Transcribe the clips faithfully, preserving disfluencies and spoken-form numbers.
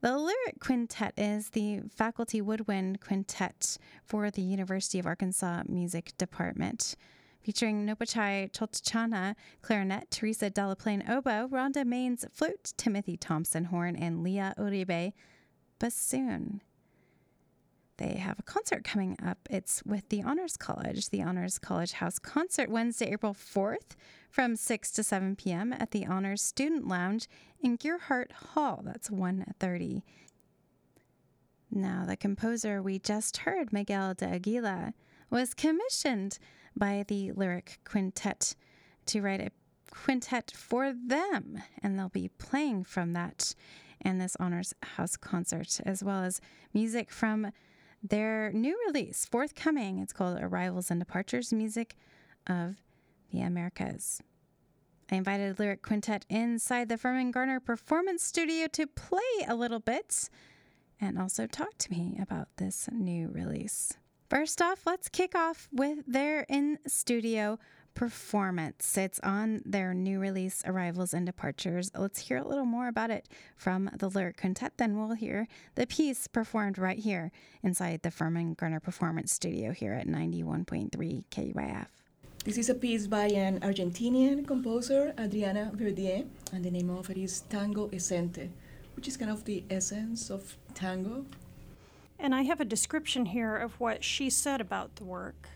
The Lyric Quintet is the faculty woodwind quintet for the University of Arkansas Music Department, featuring Nopachai Cholchana, clarinet, Teresa Delaplane, oboe, Rhonda Maines, flute, Timothy Thompson, horn, and Leah Uribe, bassoon. They have a concert coming up. It's with the Honors College, the Honors College House Concert, Wednesday, April fourth, from six to seven p.m. at the Honors Student Lounge in Gearhart Hall. That's one thirty. Now, the composer we just heard, Miguel de Aguila, was commissioned by the Lyric Quintet to write a quintet for them, and they'll be playing from that and this Honors House concert, as well as music from their new release, forthcoming. It's called Arrivals and Departures, Music of the Americas. I invited Lyric Quintet inside the Furman Garner Performance Studio to play a little bit and also talk to me about this new release. First off, let's kick off with their in-studio performance. It's on their new release, Arrivals and Departures. Let's hear a little more about it from the Lyric Quintet. Then we'll hear the piece performed right here inside the Furman Garner Performance Studio here at ninety-one point three K U A F. This is a piece by an Argentinian composer, Adriana Verdier, and the name of it is Tango Essente, which is kind of the essence of tango. And I have a description here of what she said about the work.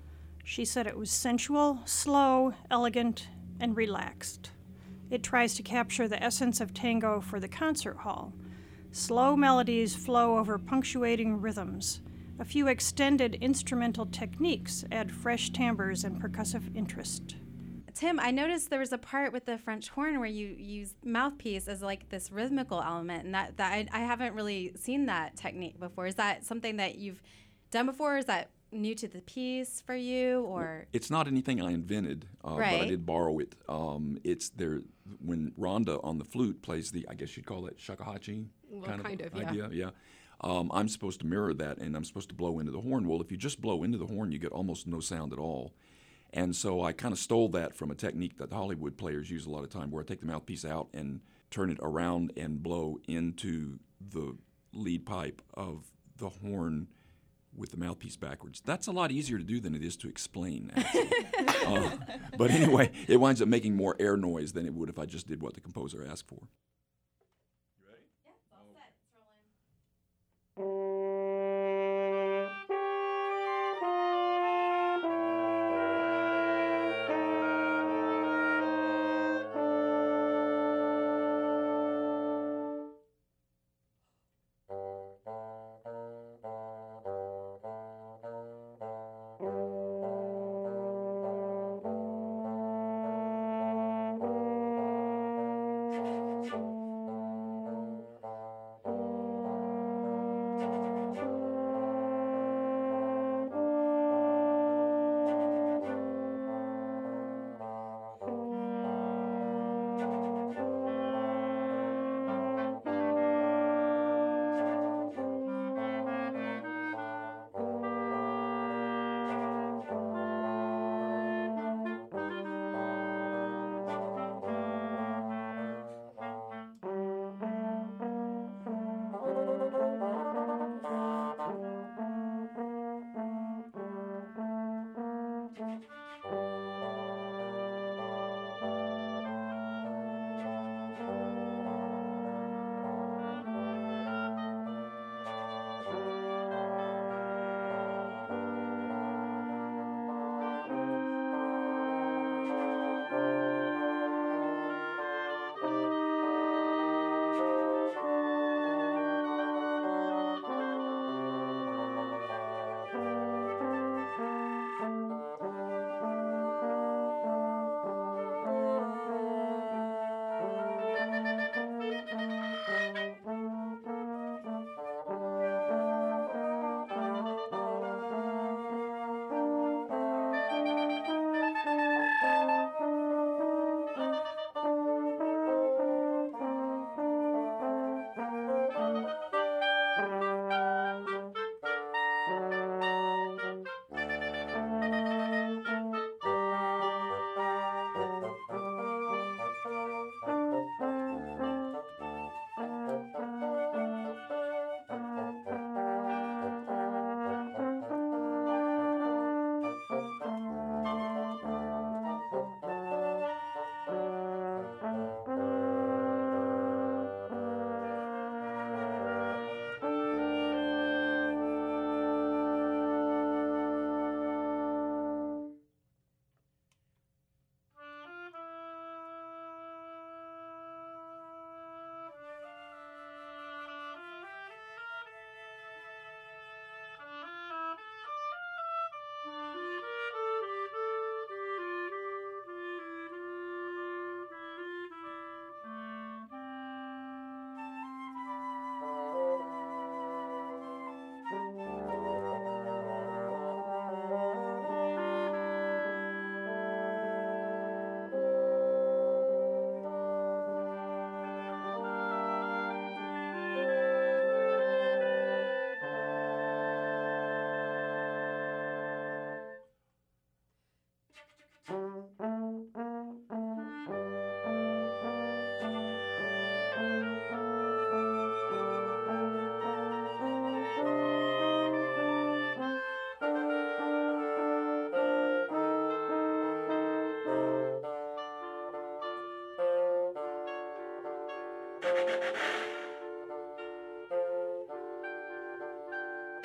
She said it was sensual, slow, elegant, and relaxed. It tries to capture the essence of tango for the concert hall. Slow melodies flow over punctuating rhythms. A few extended instrumental techniques add fresh timbres and percussive interest. Tim, I noticed there was a part with the French horn where you use mouthpiece as like this rhythmical element, and that, that I, I haven't really seen that technique before. Is that something that you've done before? Is that new to the piece for you, or? It's not anything I invented, uh, right. but I did borrow it. Um, it's there when Rhonda on the flute plays the, I guess you'd call it shakuhachi well, kind, kind of, of idea. Yeah. Um, I'm supposed to mirror that, and I'm supposed to blow into the horn. Well, if you just blow into the horn, you get almost no sound at all. And so I kind of stole that from a technique that Hollywood players use a lot of time, where I take the mouthpiece out and turn it around and blow into the lead pipe of the horn with the mouthpiece backwards. That's a lot easier to do than it is to explain, actually. uh, but anyway, it winds up making more air noise than it would if I just did what the composer asked for. You ready? Yeah, it's all set. It's rolling. Thank you.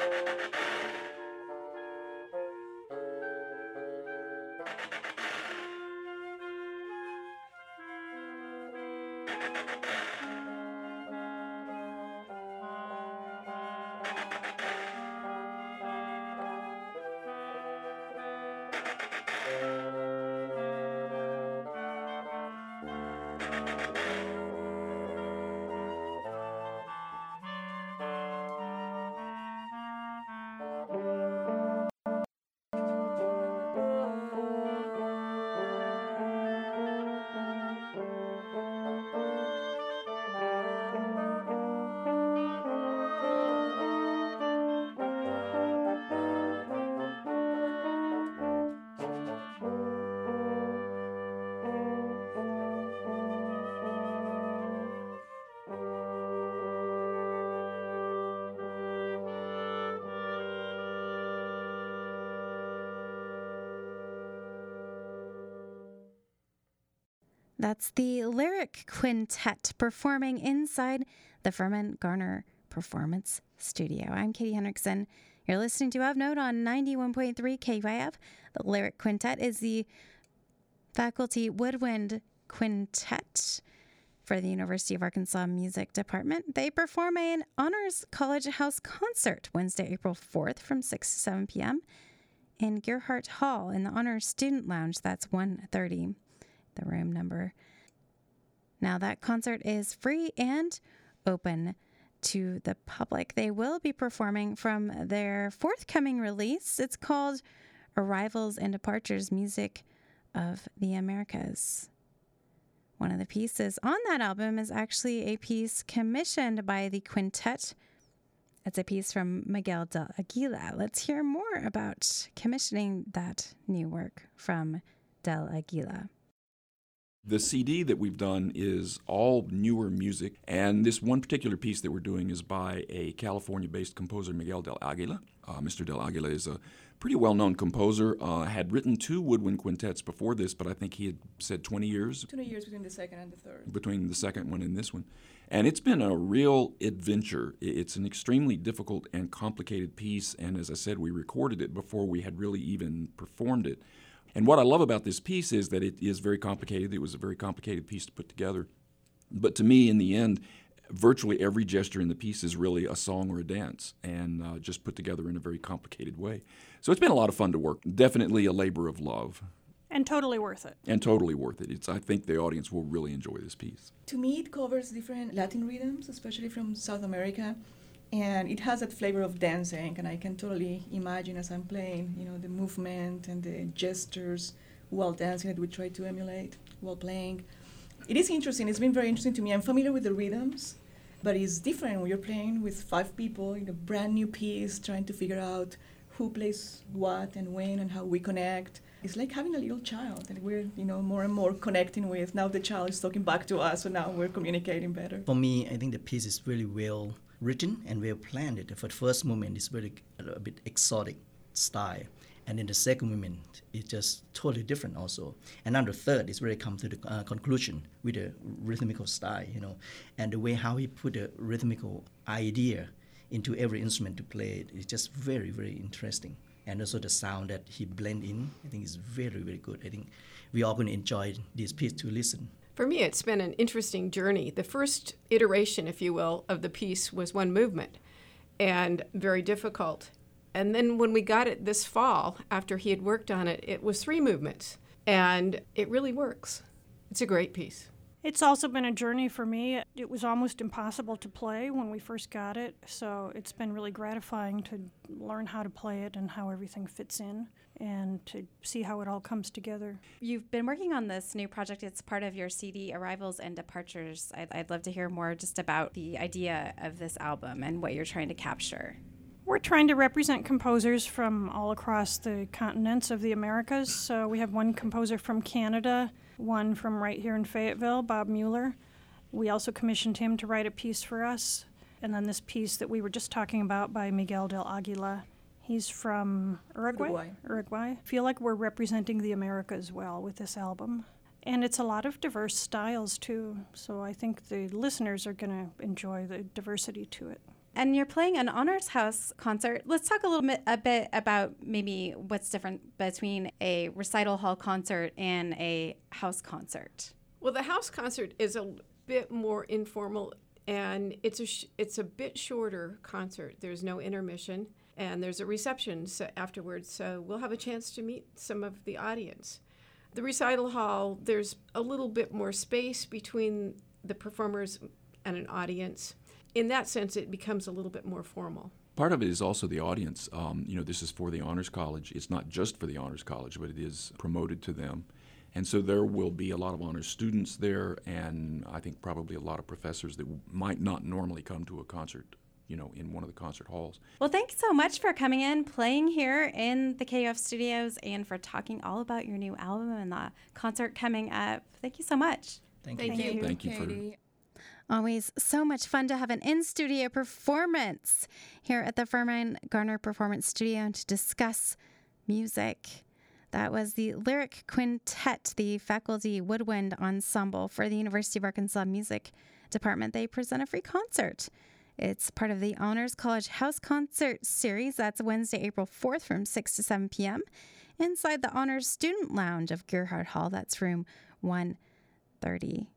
That's the Lyric Quintet performing inside the Furman Garner Performance Studio. I'm Katie Hendrickson. You're listening to Of Note on ninety-one point three K Y F. The Lyric Quintet is the faculty woodwind quintet for the University of Arkansas Music Department. They perform an Honors College House concert Wednesday, April fourth from six to seven p.m. in Gerhardt Hall in the Honors Student Lounge. That's one thirty. The room number. Now, that concert is free and open to the public. They will be performing from their forthcoming release. It's called Arrivals and Departures, Music of the Americas. One of the pieces on that album is actually a piece commissioned by the quintet. It's a piece from Miguel del Aguila. Let's hear more about commissioning that new work from Del Aguila. The C D that we've done is all newer music, and this one particular piece that we're doing is by a California-based composer, Miguel del Aguila. Uh, Mister del Aguila is a pretty well-known composer, uh, had written two woodwind quintets before this, but I think he had said twenty years. twenty years between the second and the third. Between the second one and this one. And it's been a real adventure. It's an extremely difficult and complicated piece, and as I said, we recorded it before we had really even performed it. And what I love about this piece is that it is very complicated. It was a very complicated piece to put together. But to me, in the end, virtually every gesture in the piece is really a song or a dance, and uh, just put together in a very complicated way. So it's been a lot of fun to work. Definitely a labor of love. And totally worth it. And totally worth it. It's, I think the audience will really enjoy this piece. To me, it covers different Latin rhythms, especially from South America. And it has that flavor of dancing, and I can totally imagine as I'm playing, you know, the movement and the gestures while dancing that we try to emulate while playing. It is interesting. It's been very interesting to me. I'm familiar with the rhythms, but it's different when you're playing with five people in a brand new piece, trying to figure out who plays what and when and how we connect. It's like having a little child that we're, you know, more and more connecting with. Now the child is talking back to us, so now we're communicating better. For me, I think the piece is really well written and well planned. For the first movement, it's very a bit exotic style, and then the second movement is just totally different also. And then the third is really come to the uh, conclusion with a rhythmical style, you know, and the way how he put a rhythmical idea into every instrument to play it is just very, very interesting. And also the sound that he blend in, I think is very, very good. I think we are going to enjoy this piece to listen. For me, it's been an interesting journey. The first iteration, if you will, of the piece was one movement and very difficult. And then when we got it this fall, after he had worked on it, it was three movements. And it really works. It's a great piece. It's also been a journey for me. It was almost impossible to play when we first got it, so it's been really gratifying to learn how to play it and how everything fits in and to see how it all comes together. You've been working on this new project. It's part of your C D, Arrivals and Departures. I'd, I'd love to hear more just about the idea of this album and what you're trying to capture. We're trying to represent composers from all across the continents of the Americas. So we have one composer from Canada, one from right here in Fayetteville, Bob Mueller. We also commissioned him to write a piece for us. And then this piece that we were just talking about by Miguel del Aguila. He's from Uruguay. Uruguay. Uruguay. I feel like we're representing the Americas well with this album. And it's a lot of diverse styles, too. So I think the listeners are going to enjoy the diversity to it. And you're playing an Honors House concert. Let's talk a little bit, a bit about maybe what's different between a recital hall concert and a house concert. Well, the house concert is a bit more informal, and it's a sh- it's a bit shorter concert. There's no intermission, and there's a reception so afterwards, so we'll have a chance to meet some of the audience. The recital hall, there's a little bit more space between the performers and an audience. In that sense, it becomes a little bit more formal. Part of it is also the audience. Um, you know, this is for the Honors College. It's not just for the Honors College, but it is promoted to them. And so there will be a lot of honors students there, and I think probably a lot of professors that might not normally come to a concert, you know, in one of the concert halls. Well, thanks so much for coming in, playing here in the K U F studios, and for talking all about your new album and the concert coming up. Thank you so much. Thank, Thank you. you. Thank you for... Katie. Always so much fun to have an in-studio performance here at the Furman Garner Performance Studio to discuss music. That was the Lyric Quintet, the faculty woodwind ensemble for the University of Arkansas Music Department. They present a free concert. It's part of the Honors College House Concert Series. That's Wednesday, April fourth from six to seven p.m. inside the Honors Student Lounge of Gerhard Hall. That's room one thirty.